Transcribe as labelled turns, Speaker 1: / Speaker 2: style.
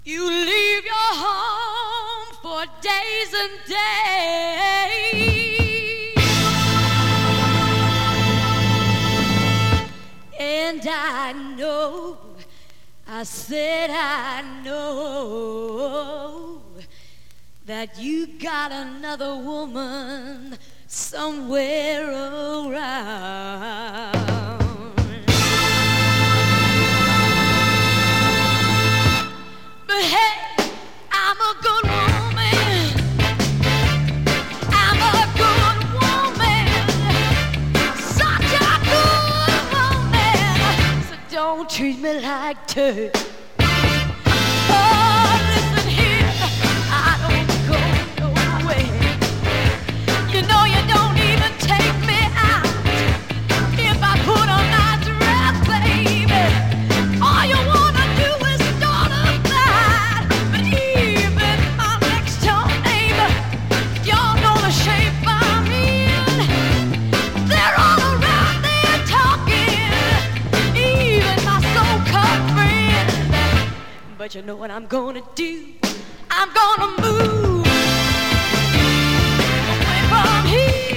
Speaker 1: You leave your home for days and days, and I know that you got another woman somewhere around. But hey, I'm a good woman. I'm a good woman. Such a good woman. So don't treat me like dirt. Oh, listen here, I don't go nowhere. You know you don't even take me out. If I put on my dress, baby, all you wanna do is start a fight. But even my next door neighbor, y'all know the shape I'm in. They're all around there talking, even my so-called friends. But you know what I'm gonna do? I'm gonna move away from here.